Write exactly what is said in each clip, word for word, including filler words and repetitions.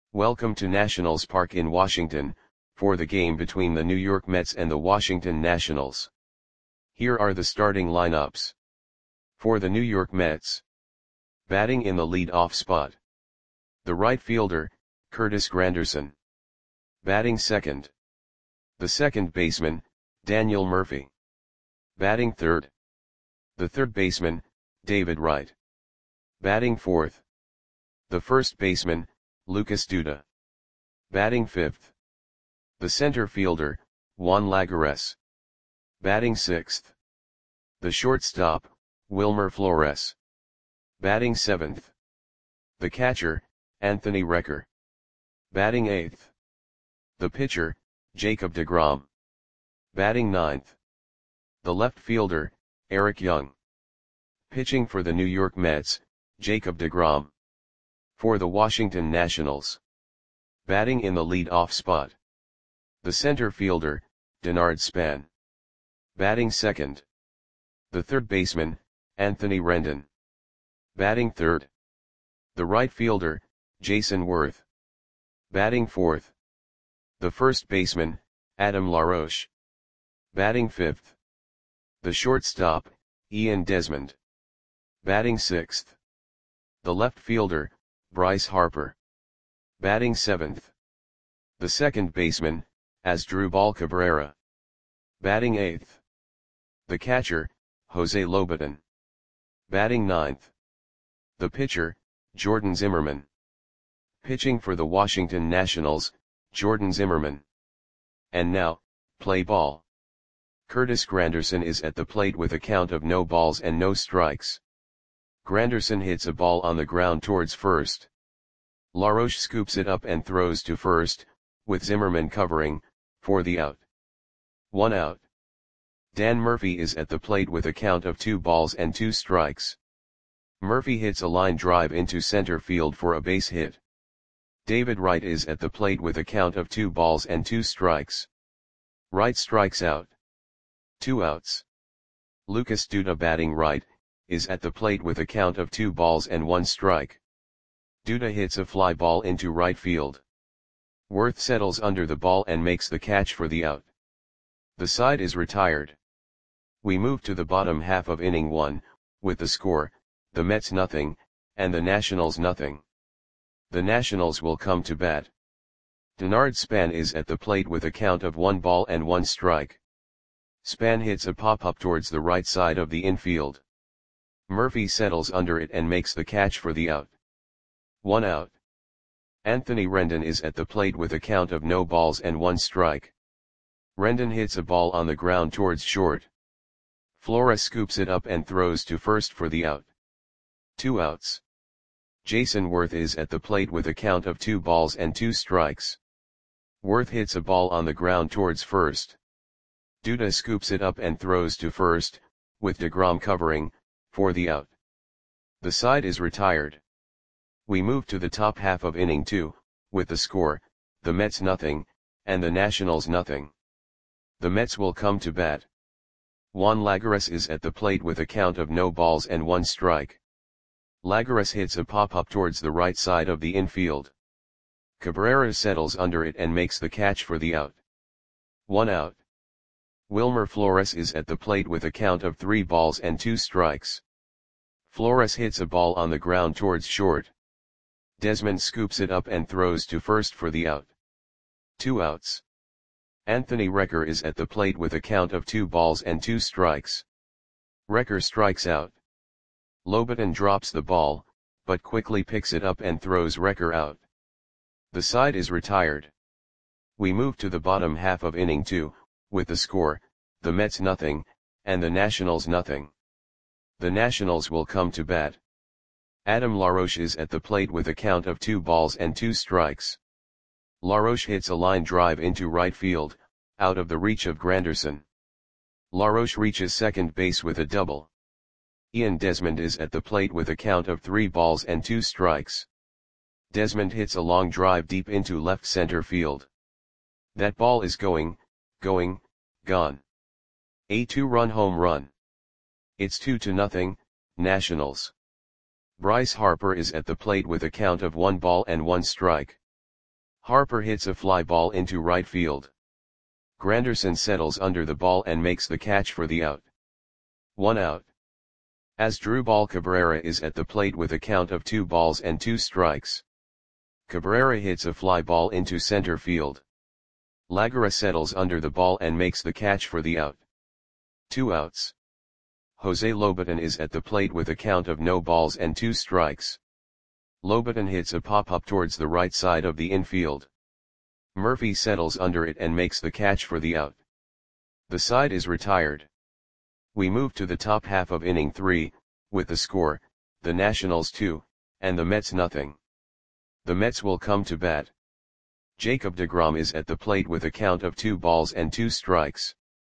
Welcome to Nationals Park in Washington, for the game between the New York Mets and the Washington Nationals. Here are the starting lineups. For the New York Mets. Batting in the lead-off spot. The right fielder, Curtis Granderson. Batting second. The second baseman, Daniel Murphy. Batting third. The third baseman, David Wright. Batting fourth. The first baseman, Lucas Duda. Batting fifth. The center fielder, Juan Lagares. Batting sixth. The shortstop, Wilmer Flores. Batting seventh. The catcher, Anthony Recker. Batting eighth. The pitcher, Jacob deGrom. Batting ninth. The left fielder, Eric Young. Pitching for the New York Mets, Jacob deGrom. For the Washington Nationals. Batting in the lead-off spot. The center fielder, Denard Span. Batting second. The third baseman, Anthony Rendon. Batting third. The right fielder, Jason Worth. Batting fourth. The first baseman, Adam LaRoche. Batting fifth. The shortstop, Ian Desmond. Batting sixth. The left fielder, Bryce Harper. Batting seventh. The second baseman, Asdrubal Cabrera. Batting eighth. The catcher, Jose Lobaton. Batting ninth. The pitcher, Jordan Zimmermann. Pitching for the Washington Nationals, Jordan Zimmermann. And now, play ball. Curtis Granderson is at the plate with a count of no balls and no strikes. Granderson hits a ball on the ground towards first. LaRoche scoops it up and throws to first, with Zimmermann covering, for the out. One out. Dan Murphy is at the plate with a count of two balls and two strikes. Murphy hits a line drive into center field for a base hit. David Wright is at the plate with a count of two balls and two strikes. Wright strikes out. Two outs. Lucas Duda batting right, is at the plate with a count of two balls and one strike. Duda hits a fly ball into right field. Worth settles under the ball and makes the catch for the out. The side is retired. We move to the bottom half of inning one, with the score, the Mets nothing, and the Nationals nothing. The Nationals will come to bat. Denard Span is at the plate with a count of one ball and one strike. Span hits a pop-up towards the right side of the infield. Murphy settles under it and makes the catch for the out. One out. Anthony Rendon is at the plate with a count of no balls and one strike. Rendon hits a ball on the ground towards short. Flores scoops it up and throws to first for the out. Two outs. Jason Worth is at the plate with a count of two balls and two strikes. Worth hits a ball on the ground towards first. Duda scoops it up and throws to first, with deGrom covering, for the out. The side is retired. We move to the top half of inning two, with the score, the Mets nothing, and the Nationals nothing. The Mets will come to bat. Juan Lagares is at the plate with a count of no balls and one strike. Lagares hits a pop-up towards the right side of the infield. Cabrera settles under it and makes the catch for the out. One out. Wilmer Flores is at the plate with a count of three balls and two strikes. Flores hits a ball on the ground towards short. Desmond scoops it up and throws to first for the out. Two outs. Anthony Recker is at the plate with a count of two balls and two strikes. Recker strikes out. Lobaton drops the ball, but quickly picks it up and throws Recker out. The side is retired. We move to the bottom half of inning two, with the score, the Mets nothing, and the Nationals nothing. The Nationals will come to bat. Adam LaRoche is at the plate with a count of two balls and two strikes. LaRoche hits a line drive into right field, out of the reach of Granderson. LaRoche reaches second base with a double. Ian Desmond is at the plate with a count of three balls and two strikes. Desmond hits a long drive deep into left center field. That ball is going, going, gone. A two-run home run. It's two to nothing, Nationals. Bryce Harper is at the plate with a count of one ball and one strike. Harper hits a fly ball into right field. Granderson settles under the ball and makes the catch for the out. One out. Asdrubal Cabrera is at the plate with a count of two balls and two strikes. Cabrera hits a fly ball into center field. Lagara settles under the ball and makes the catch for the out. Two outs. Jose Lobaton is at the plate with a count of no balls and two strikes. Lobaton hits a pop-up towards the right side of the infield. Murphy settles under it and makes the catch for the out. The side is retired. We move to the top half of inning three, with the score, the Nationals two, and the Mets nothing. The Mets will come to bat. Jacob deGrom is at the plate with a count of two balls and two strikes.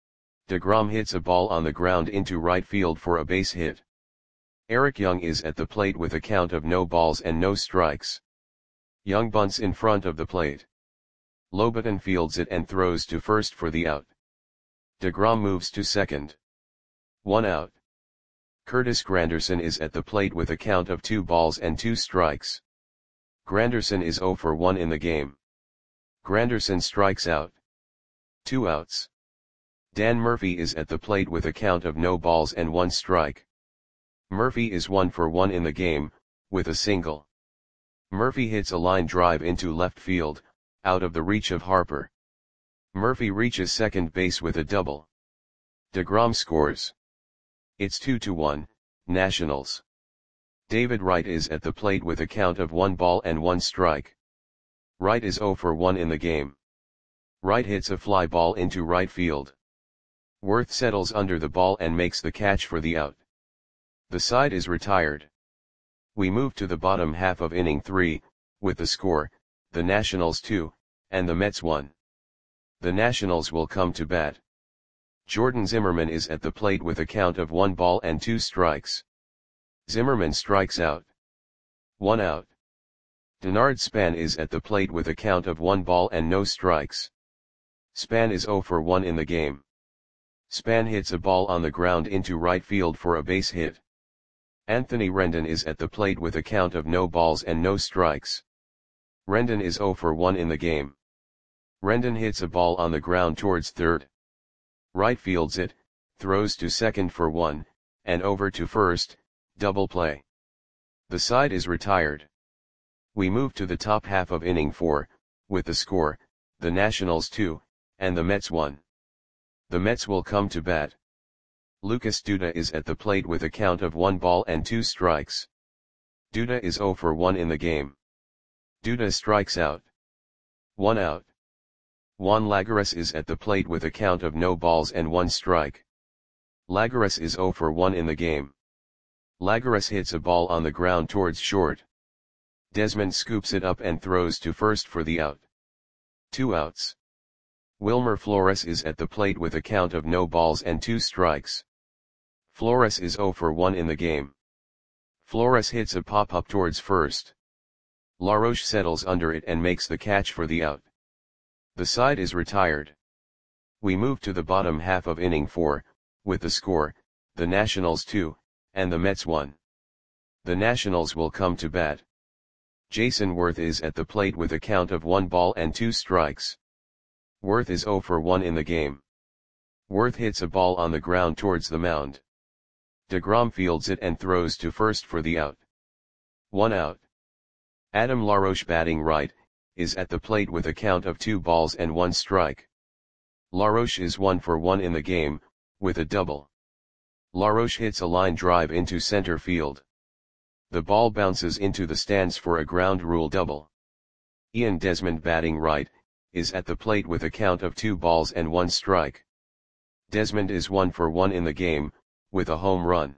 deGrom hits a ball on the ground into right field for a base hit. Eric Young is at the plate with a count of no balls and no strikes. Young bunts in front of the plate. Lobaton fields it and throws to first for the out. deGrom moves to second. One out. Curtis Granderson is at the plate with a count of two balls and two strikes. Granderson is zero for one in the game. Granderson strikes out. Two outs. Dan Murphy is at the plate with a count of no balls and one strike. Murphy is one for one in the game, with a single. Murphy hits a line drive into left field, out of the reach of Harper. Murphy reaches second base with a double. deGrom scores. It's two to one, Nationals. David Wright is at the plate with a count of one ball and one strike. Wright is zero for one in the game. Wright hits a fly ball into right field. Worth settles under the ball and makes the catch for the out. The side is retired. We move to the bottom half of inning three, with the score, the Nationals two, and the Mets one. The Nationals will come to bat. Jordan Zimmermann is at the plate with a count of one ball and two strikes. Zimmermann strikes out. One out. Denard Span is at the plate with a count of one ball and no strikes. Span is zero for one in the game. Span hits a ball on the ground into right field for a base hit. Anthony Rendon is at the plate with a count of no balls and no strikes. Rendon is zero for one in the game. Rendon hits a ball on the ground towards third. Right fields it, throws to second for one, and over to first, double play. The side is retired. We move to the top half of inning four, with the score, the Nationals two, and the Mets one. The Mets will come to bat. Lucas Duda is at the plate with a count of one ball and two strikes. Duda is zero for one in the game. Duda strikes out. One out. Juan Lagares is at the plate with a count of no balls and one strike. Lagares is zero for one in the game. Lagares hits a ball on the ground towards short. Desmond scoops it up and throws to first for the out. Two outs. Wilmer Flores is at the plate with a count of no balls and two strikes. Flores is zero for one in the game. Flores hits a pop-up towards first. LaRoche settles under it and makes the catch for the out. The side is retired. We move to the bottom half of inning four, with the score, the Nationals two, and the Mets one. The Nationals will come to bat. Jason Worth is at the plate with a count of one ball and two strikes. Worth is zero for one in the game. Worth hits a ball on the ground towards the mound. deGrom fields it and throws to first for the out. One out. Adam LaRoche, batting right, is at the plate with a count of two balls and one strike. LaRoche is one for one in the game, with a double. LaRoche hits a line drive into center field. The ball bounces into the stands for a ground rule double. Ian Desmond, batting right, is at the plate with a count of two balls and one strike. Desmond is one for one in the game, with a home run.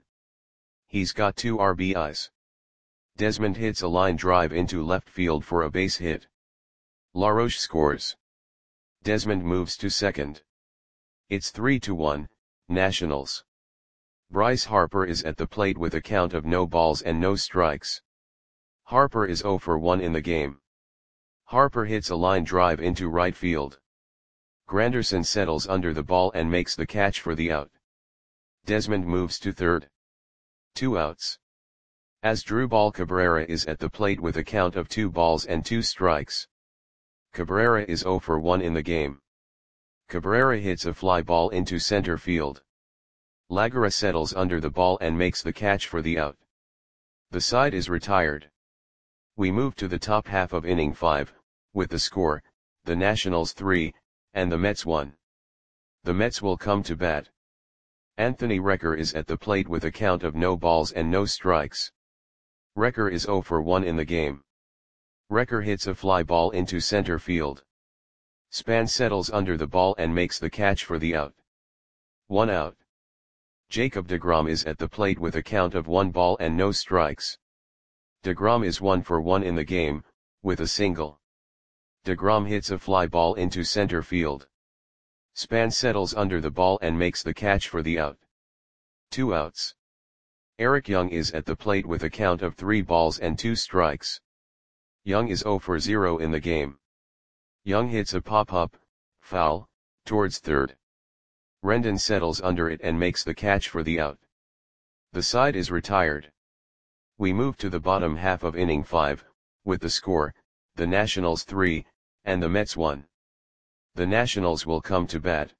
He's got two R B Is. Desmond hits a line drive into left field for a base hit. LaRoche scores. Desmond moves to second. It's three to one, Nationals. Bryce Harper is at the plate with a count of no balls and no strikes. Harper is zero for one in the game. Harper hits a line drive into right field. Granderson settles under the ball and makes the catch for the out. Desmond moves to third. Two outs. Asdrubal Cabrera is at the plate with a count of two balls and two strikes. Cabrera is zero for one in the game. Cabrera hits a fly ball into center field. Lagara settles under the ball and makes the catch for the out. The side is retired. We move to the top half of inning five, with the score, the Nationals three, and the Mets one. The Mets will come to bat. Anthony Recker is at the plate with a count of no balls and no strikes. Recker is zero for one in the game. Recker hits a fly ball into center field. Span settles under the ball and makes the catch for the out. One out. Jacob deGrom is at the plate with a count of one ball and no strikes. deGrom is one for one in the game, with a single. deGrom hits a fly ball into center field. Span settles under the ball and makes the catch for the out. Two outs. Eric Young is at the plate with a count of three balls and two strikes. Young is zero for zero in the game. Young hits a pop-up, foul, towards third. Rendon settles under it and makes the catch for the out. The side is retired. We move to the bottom half of inning five, with the score, the Nationals three, and the Mets one. The Nationals will come to bat.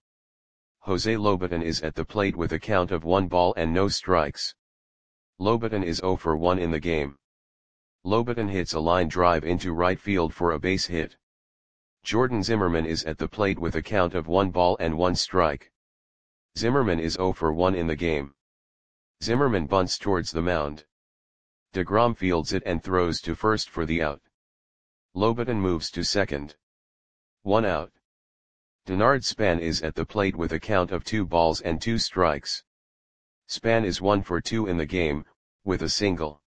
Jose Lobaton is at the plate with a count of one ball and no strikes. Lobaton is zero for one in the game. Lobaton hits a line drive into right field for a base hit. Jordan Zimmermann is at the plate with a count of one ball and one strike. Zimmermann is zero for one in the game. Zimmermann bunts towards the mound. deGrom fields it and throws to first for the out. Lobaton moves to second. One out. Denard Span is at the plate with a count of two balls and two strikes. Span is one for two in the game, with a single.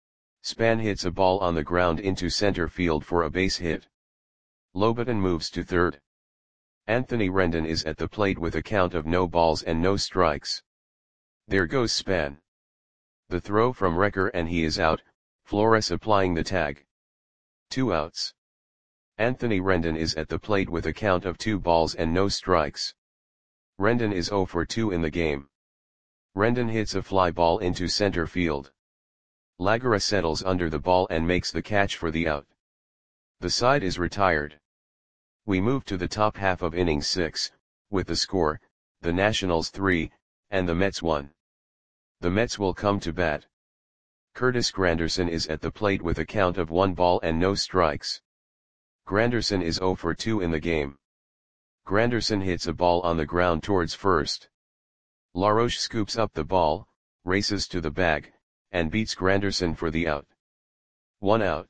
Span hits a ball on the ground into center field for a base hit. Lobaton moves to third. Anthony Rendon is at the plate with a count of no balls and no strikes. There goes Span. The throw from Recker and he is out, Flores applying the tag. Two outs. Anthony Rendon is at the plate with a count of two balls and no strikes. Rendon is zero for two in the game. Rendon hits a fly ball into center field. Lagara settles under the ball and makes the catch for the out. The side is retired. We move to the top half of inning six, with the score, the Nationals three, and the Mets one. The Mets will come to bat. Curtis Granderson is at the plate with a count of one ball and no strikes. Granderson is zero for two in the game. Granderson hits a ball on the ground towards first. LaRoche scoops up the ball, races to the bag, and beats Granderson for the out. One out.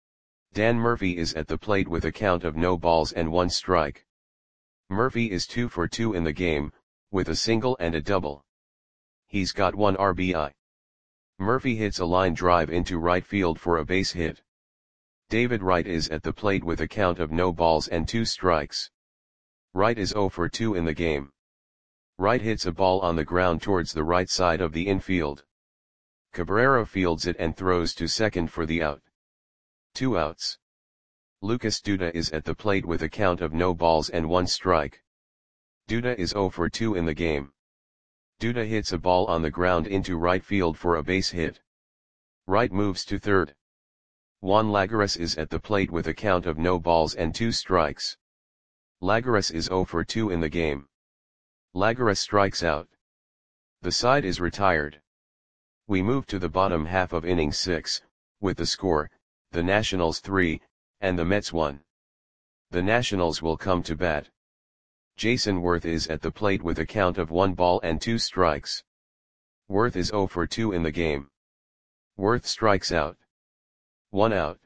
Dan Murphy is at the plate with a count of no balls and one strike. Murphy is two for two in the game, with a single and a double. He's got one R B I. Murphy hits a line drive into right field for a base hit. David Wright is at the plate with a count of no balls and two strikes. Wright is zero for two in the game. Wright hits a ball on the ground towards the right side of the infield. Cabrera fields it and throws to second for the out. Two outs. Lucas Duda is at the plate with a count of no balls and one strike. Duda is zero for two in the game. Duda hits a ball on the ground into right field for a base hit. Wright moves to third. Juan Lagares is at the plate with a count of no balls and two strikes. Lagares is zero for two in the game. Lagares strikes out. The side is retired. We move to the bottom half of inning six, with the score, the Nationals three, and the Mets one. The Nationals will come to bat. Jason Worth is at the plate with a count of one ball and two strikes. Worth is zero for two in the game. Worth strikes out. One out.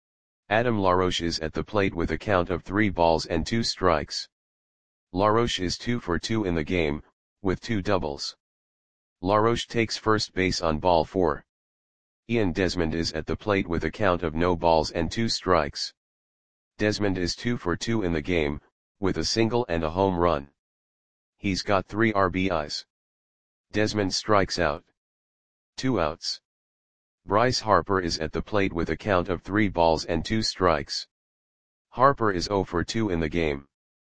Adam LaRoche is at the plate with a count of three balls and two strikes. LaRoche is two for two in the game, with two doubles. LaRoche takes first base on ball four. Ian Desmond is at the plate with a count of no balls and two strikes. Desmond is two for two in the game, with a single and a home run. He's got three R B Is. Desmond strikes out. Two outs. Bryce Harper is at the plate with a count of three balls and two strikes. Harper is zero for two in the game.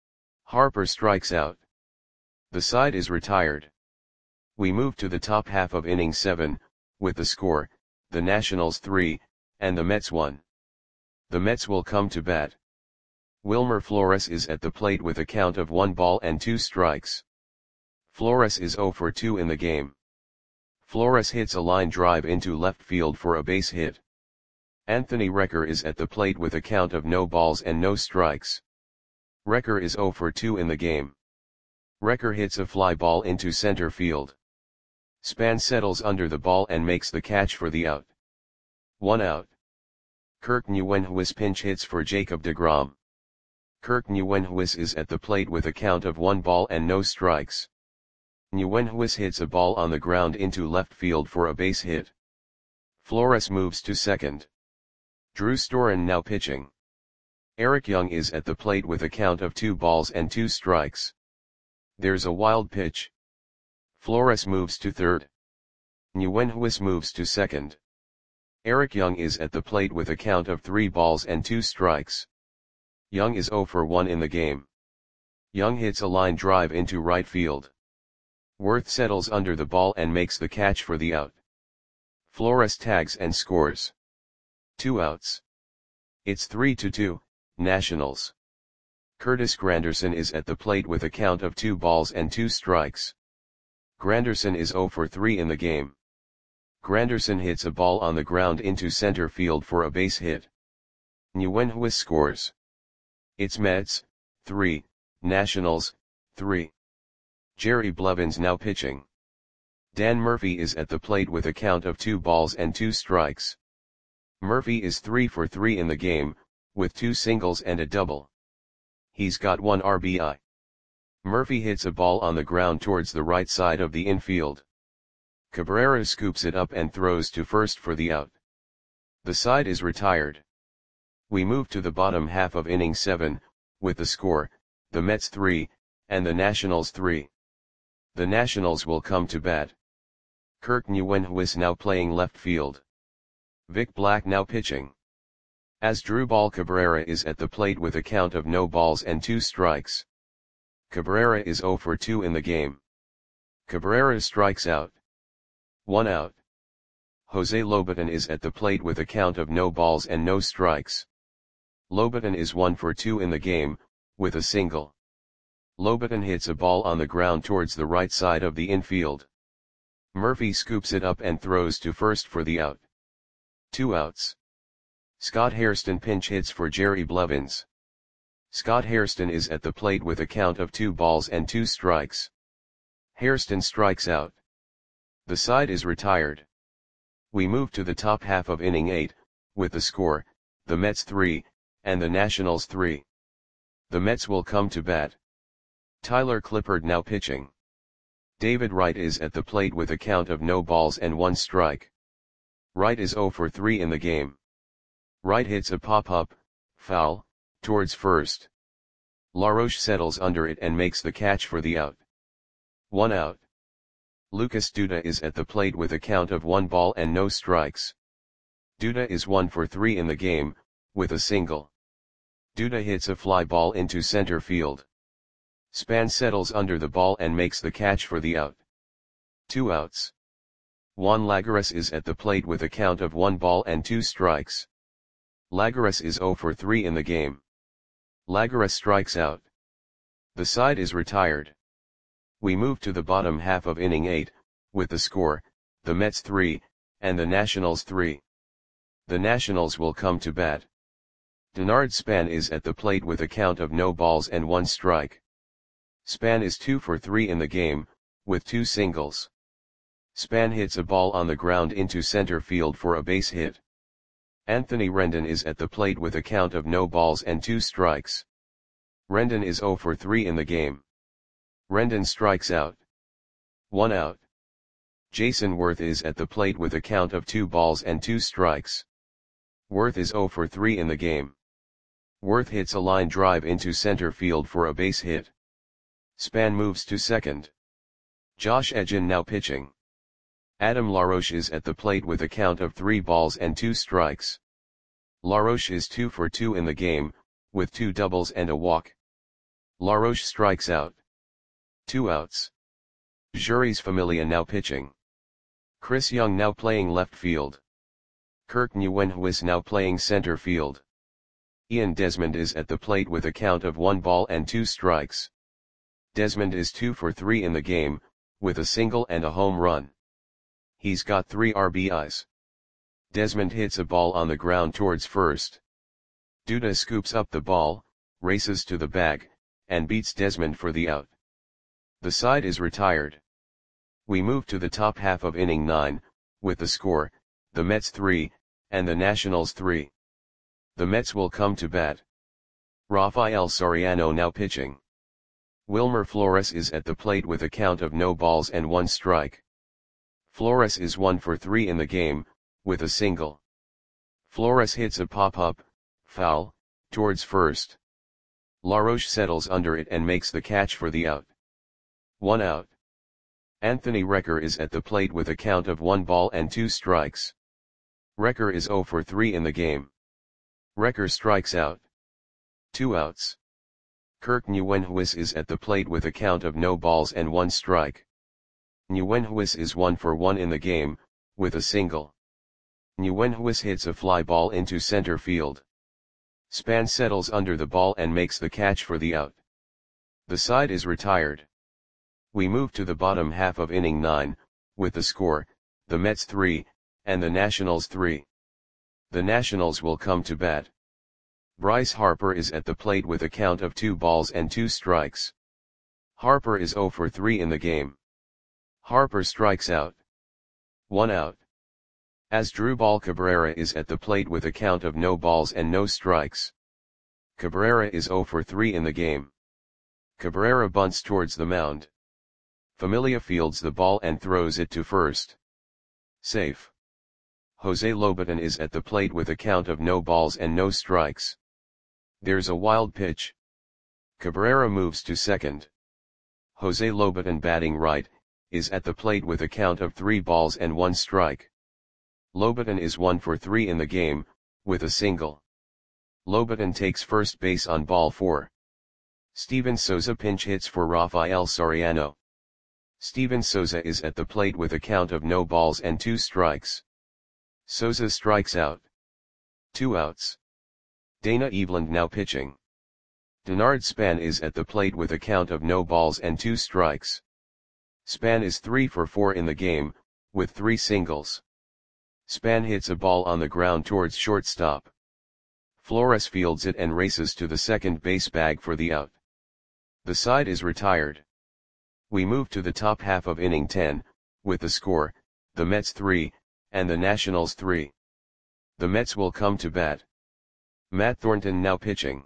Harper strikes out. The side is retired. We move to the top half of inning seven, with the score, the Nationals three, and the Mets one. The Mets will come to bat. Wilmer Flores is at the plate with a count of one ball and two strikes. Flores is zero for two in the game. Flores hits a line drive into left field for a base hit. Anthony Recker is at the plate with a count of no balls and no strikes. Recker is zero for two in the game. Recker hits a fly ball into center field. Span settles under the ball and makes the catch for the out. One out. Kirk Nieuwenhuis pinch hits for Jacob deGrom. Kirk Nieuwenhuis is at the plate with a count of one ball and no strikes. Nieuwenhuis hits a ball on the ground into left field for a base hit. Flores moves to second. Drew Storen now pitching. Eric Young is at the plate with a count of two balls and two strikes. There's a wild pitch. Flores moves to third. Nieuwenhuis moves to second. Eric Young is at the plate with a count of three balls and two strikes. Young is zero for one in the game. Young hits a line drive into right field. Worth settles under the ball and makes the catch for the out. Flores tags and scores. Two outs. It's three to two, Nationals. Curtis Granderson is at the plate with a count of two balls and two strikes. Granderson is zero for three in the game. Granderson hits a ball on the ground into center field for a base hit. Nieuwenhuis scores. It's Mets, three, Nationals, three. Jerry Blevins now pitching. Dan Murphy is at the plate with a count of two balls and two strikes. Murphy is three for three in the game, with two singles and a double. He's got one R B I. Murphy hits a ball on the ground towards the right side of the infield. Cabrera scoops it up and throws to first for the out. The side is retired. We move to the bottom half of inning seven, with the score, the Mets three, and the Nationals three. The Nationals will come to bat. Kirk Nieuwenhuis now playing left field. Vic Black now pitching. Asdrubal Cabrera is at the plate with a count of no balls and two strikes. Cabrera is zero for two in the game. Cabrera strikes out. One out. Jose Lobaton is at the plate with a count of no balls and no strikes. Lobaton is one for two in the game, with a single. Lobaton hits a ball on the ground towards the right side of the infield. Murphy scoops it up and throws to first for the out. Two outs. Scott Hairston pinch hits for Jerry Blevins. Scott Hairston is at the plate with a count of two balls and two strikes. Hairston strikes out. The side is retired. We move to the top half of inning eight, with the score, the Mets three, and the Nationals three. The Mets will come to bat. Tyler Clippard now pitching. David Wright is at the plate with a count of no balls and one strike. Wright is zero for three in the game. Wright hits a pop-up, foul, towards first. LaRoche settles under it and makes the catch for the out. One out. Lucas Duda is at the plate with a count of one ball and no strikes. Duda is one for three in the game, with a single. Duda hits a fly ball into center field. Span settles under the ball and makes the catch for the out. Two outs. Juan Lagares is at the plate with a count of one ball and two strikes. Lagares is zero for three in the game. Lagares strikes out. The side is retired. We move to the bottom half of inning eight, with the score, the Mets three, and the Nationals three. The Nationals will come to bat. Denard Span is at the plate with a count of no balls and one strike. Span is two for three in the game, with two singles. Span hits a ball on the ground into center field for a base hit. Anthony Rendon is at the plate with a count of no balls and two strikes. Rendon is zero for three in the game. Rendon strikes out. One out. Jason Worth is at the plate with a count of two balls and two strikes. Worth is zero for three in the game. Worth hits a line drive into center field for a base hit. Span moves to second. Josh Edgin now pitching. Adam LaRoche is at the plate with a count of three balls and two strikes. LaRoche is two for two in the game, with two doubles and a walk. LaRoche strikes out. Two outs. Juris Familia now pitching. Chris Young now playing left field. Kirk Nieuwenhuis now playing center field. Ian Desmond is at the plate with a count of one ball and two strikes. Desmond is two for three in the game, with a single and a home run. He's got three R B Is. Desmond hits a ball on the ground towards first. Duda scoops up the ball, races to the bag, and beats Desmond for the out. The side is retired. We move to the top half of inning nine, with the score, the Mets three, and the Nationals three. The Mets will come to bat. Rafael Soriano now pitching. Wilmer Flores is at the plate with a count of no balls and one strike. Flores is one for three in the game, with a single. Flores hits a pop-up, foul, towards first. LaRoche settles under it and makes the catch for the out. One out. Anthony Recker is at the plate with a count of one ball and two strikes. Recker is zero for three in the game. Recker strikes out. Two outs. Kirk Nguyenhuis is at the plate with a count of no balls and one strike. Nguyenhuis is one for one in the game, with a single. Nguyenhuis hits a fly ball into center field. Span settles under the ball and makes the catch for the out. The side is retired. We move to the bottom half of inning nine, with the score, the Mets three, and the Nationals three. The Nationals will come to bat. Bryce Harper is at the plate with a count of two balls and two strikes. Harper is zero for three in the game. Harper strikes out. One out. Asdrubal Cabrera is at the plate with a count of no balls and no strikes. Cabrera is zero for three in the game. Cabrera bunts towards the mound. Familia fields the ball and throws it to first. Safe. Jose Lobaton is at the plate with a count of no balls and no strikes. There's a wild pitch. Cabrera moves to second. Jose Lobaton, batting right, is at the plate with a count of three balls and one strike. Lobaton is one for three in the game, with a single. Lobaton takes first base on ball four. Steven Souza pinch hits for Rafael Soriano. Steven Souza is at the plate with a count of no balls and two strikes. Souza strikes out. Two outs. Dana Eveland now pitching. Denard Span is at the plate with a count of no balls and two strikes. Span is three for four in the game, with three singles. Span hits a ball on the ground towards shortstop. Flores fields it and races to the second base bag for the out. The side is retired. We move to the top half of inning ten, with the score, the Mets three, and the Nationals three. The Mets will come to bat. Matt Thornton now pitching.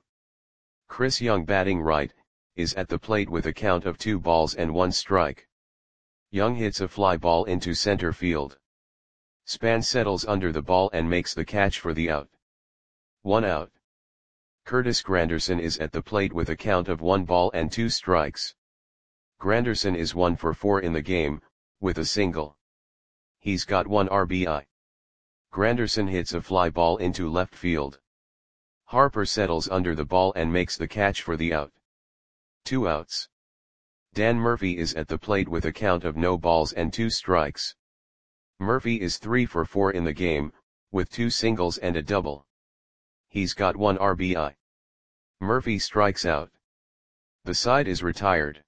Chris Young, batting right, is at the plate with a count of two balls and one strike. Young hits a fly ball into center field. Span settles under the ball and makes the catch for the out. One out. Curtis Granderson is at the plate with a count of one ball and two strikes. Granderson is one for four in the game, with a single. He's got one R B I. Granderson hits a fly ball into left field. Harper settles under the ball and makes the catch for the out. Two outs. Dan Murphy is at the plate with a count of no balls and two strikes. Murphy is three for four in the game, with two singles and a double. He's got one R B I. Murphy strikes out. The side is retired.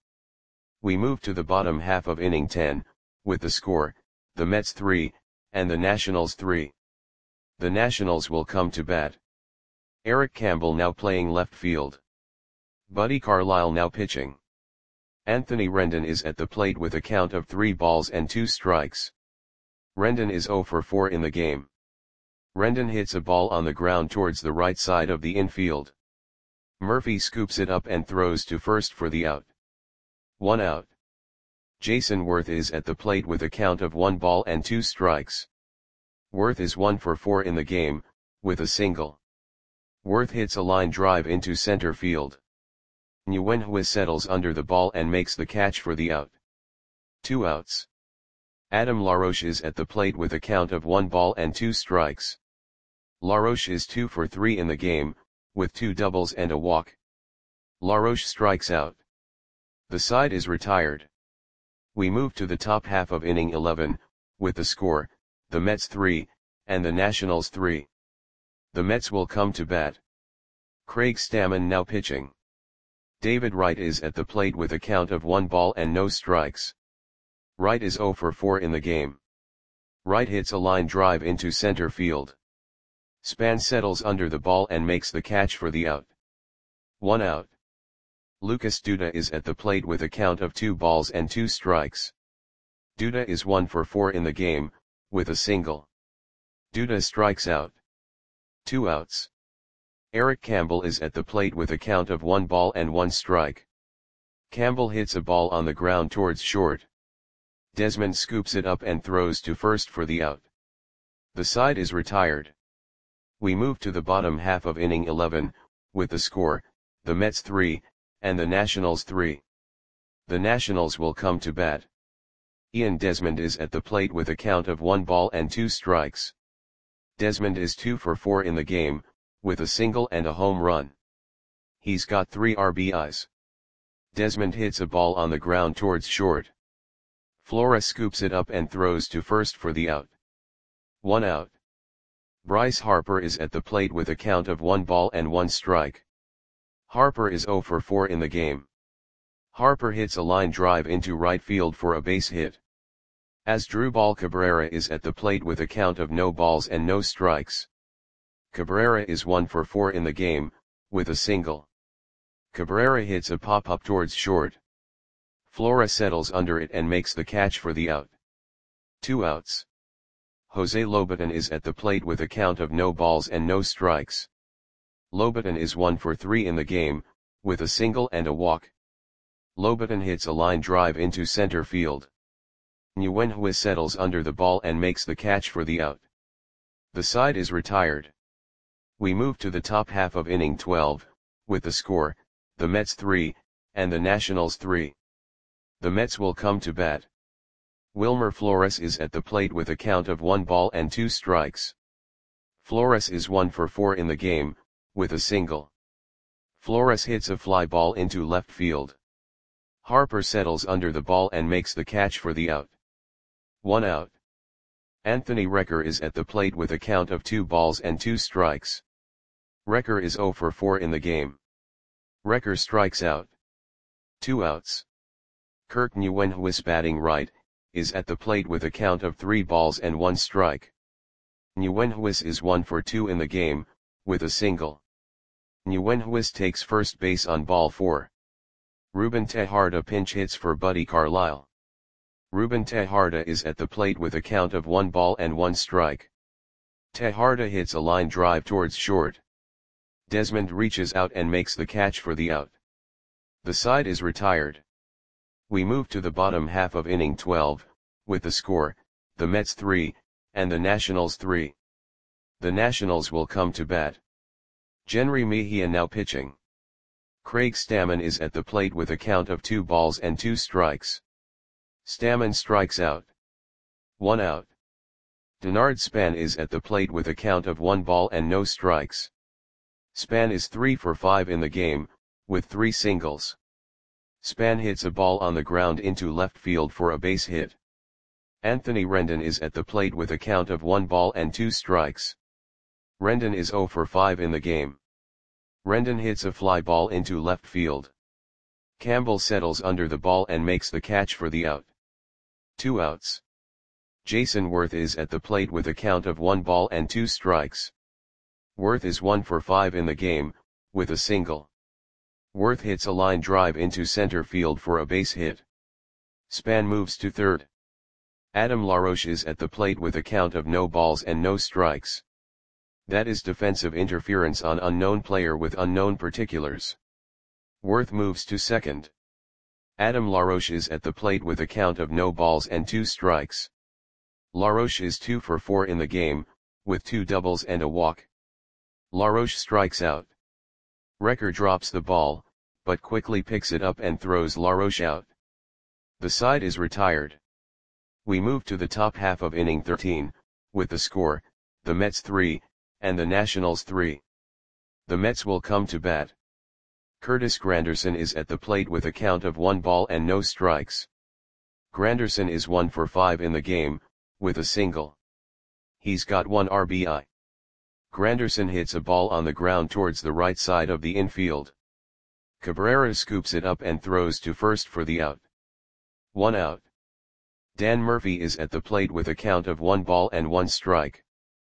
We move to the bottom half of inning ten, with the score, the Mets three, and the Nationals three. The Nationals will come to bat. Eric Campbell now playing left field. Buddy Carlisle now pitching. Anthony Rendon is at the plate with a count of three balls and two strikes. Rendon is zero for four in the game. Rendon hits a ball on the ground towards the right side of the infield. Murphy scoops it up and throws to first for the out. One out. Jason Worth is at the plate with a count of one ball and two strikes. Worth is one for four in the game, with a single. Worth hits a line drive into center field. Nguyenhuis settles under the ball and makes the catch for the out. Two outs. Adam LaRoche is at the plate with a count of one ball and two strikes. LaRoche is two for three in the game, with two doubles and a walk. LaRoche strikes out. The side is retired. We move to the top half of inning eleven, with the score, the Mets three, and the Nationals three. The Mets will come to bat. Craig Stammen now pitching. David Wright is at the plate with a count of one ball and no strikes. Wright is zero for four in the game. Wright hits a line drive into center field. Span settles under the ball and makes the catch for the out. One out. Lucas Duda is at the plate with a count of two balls and two strikes. Duda is one for four in the game, with a single. Duda strikes out. Two outs. Eric Campbell is at the plate with a count of one ball and one strike. Campbell hits a ball on the ground towards short. Desmond scoops it up and throws to first for the out. The side is retired. We move to the bottom half of inning eleven, with the score, the Mets three, and the Nationals three. The Nationals will come to bat. Ian Desmond is at the plate with a count of one ball and two strikes. Desmond is two for four in the game, with a single and a home run. He's got three R B Is. Desmond hits a ball on the ground towards short. Flores scoops it up and throws to first for the out. One out. Bryce Harper is at the plate with a count of one ball and one strike. Harper is zero for four in the game. Harper hits a line drive into right field for a base hit. Asdrubal Cabrera is at the plate with a count of no balls and no strikes. Cabrera is one for four in the game, with a single. Cabrera hits a pop-up towards short. Flores settles under it and makes the catch for the out. Two outs. Jose Lobaton is at the plate with a count of no balls and no strikes. Lobaton is one for three in the game, with a single and a walk. Lobaton hits a line drive into center field. Nguyen settles under the ball and makes the catch for the out. The side is retired. We move to the top half of inning twelve, with the score, the Mets three, and the Nationals three. The Mets will come to bat. Wilmer Flores is at the plate with a count of one ball and two strikes. Flores is one for four in the game, with a single. Flores hits a fly ball into left field. Harper settles under the ball and makes the catch for the out. One out. Anthony Recker is at the plate with a count of two balls and two strikes. Recker is zero for four in the game. Recker strikes out. Two outs. Kirk Nguyen batting right, is at the plate with a count of three balls and one strike. Nguyen is one for two in the game, with a single. Nguyen takes first base on ball four. Ruben Tejada pinch hits for Buddy Carlisle. Ruben Tejada is at the plate with a count of one ball and one strike. Tejada hits a line drive towards short. Desmond reaches out and makes the catch for the out. The side is retired. We move to the bottom half of inning twelve, with the score, the Mets three, and the Nationals three. The Nationals will come to bat. Jenrry Mejia now pitching. Craig Stammen is at the plate with a count of two balls and two strikes. Stammen strikes out. One out. Denard Span is at the plate with a count of one ball and no strikes. Span is three for five in the game, with three singles. Span hits a ball on the ground into left field for a base hit. Anthony Rendon is at the plate with a count of one ball and two strikes. Rendon is zero for five in the game. Rendon hits a fly ball into left field. Campbell settles under the ball and makes the catch for the out. Two outs. Jason Worth is at the plate with a count of one ball and two strikes. Worth is one for five in the game, with a single. Worth hits a line drive into center field for a base hit. Span moves to third. Adam LaRoche is at the plate with a count of no balls and no strikes. That is defensive interference on unknown player with unknown particulars. Worth moves to second. Adam LaRoche is at the plate with a count of no balls and two strikes. LaRoche is two for four in the game, with two doubles and a walk. LaRoche strikes out. Recker drops the ball, but quickly picks it up and throws LaRoche out. The side is retired. We move to the top half of inning thirteen, with the score, the Mets three, and the Nationals three. The Mets will come to bat. Curtis Granderson is at the plate with a count of one ball and no strikes. Granderson is one for five in the game, with a single. He's got one R B I. Granderson hits a ball on the ground towards the right side of the infield. Cabrera scoops it up and throws to first for the out. One out. Dan Murphy is at the plate with a count of one ball and one strike.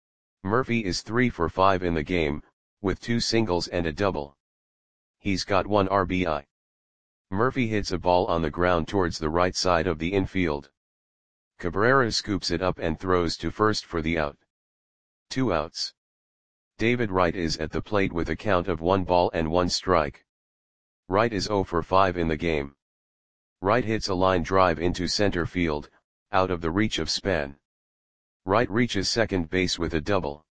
Murphy is three for five in the game, with two singles and a double. He's got one R B I. Murphy hits a ball on the ground towards the right side of the infield. Cabrera scoops it up and throws to first for the out. Two outs. David Wright is at the plate with a count of one ball and one strike. Wright is zero for five in the game. Wright hits a line drive into center field, out of the reach of Span. Wright reaches second base with a double.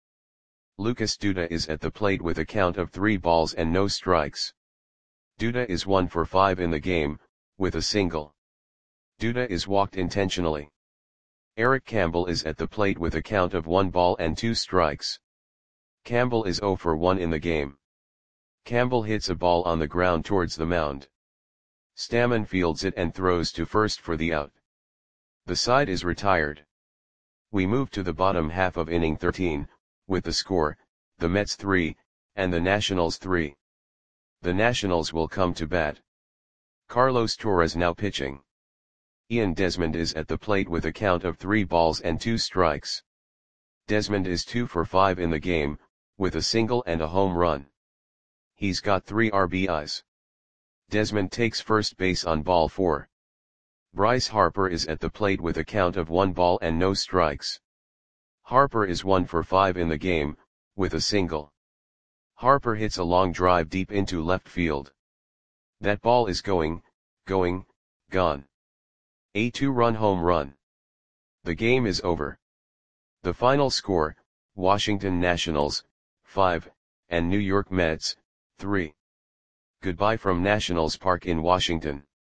Lucas Duda is at the plate with a count of three balls and no strikes. Duda is one for five in the game, with a single. Duda is walked intentionally. Eric Campbell is at the plate with a count of one ball and two strikes. Campbell is zero for one in the game. Campbell hits a ball on the ground towards the mound. Stammen fields it and throws to first for the out. The side is retired. We move to the bottom half of inning thirteen, with the score, the Mets three, and the Nationals three. The Nationals will come to bat. Carlos Torres now pitching. Ian Desmond is at the plate with a count of three balls and two strikes. Desmond is two for five in the game, with a single and a home run. He's got three R B Is. Desmond takes first base on ball four. Bryce Harper is at the plate with a count of one ball and no strikes. Harper is one for five in the game, with a single. Harper hits a long drive deep into left field. That ball is going, going, gone. A two-run home run. The game is over. The final score, Washington Nationals, five, and New York Mets, three. Goodbye from Nationals Park in Washington.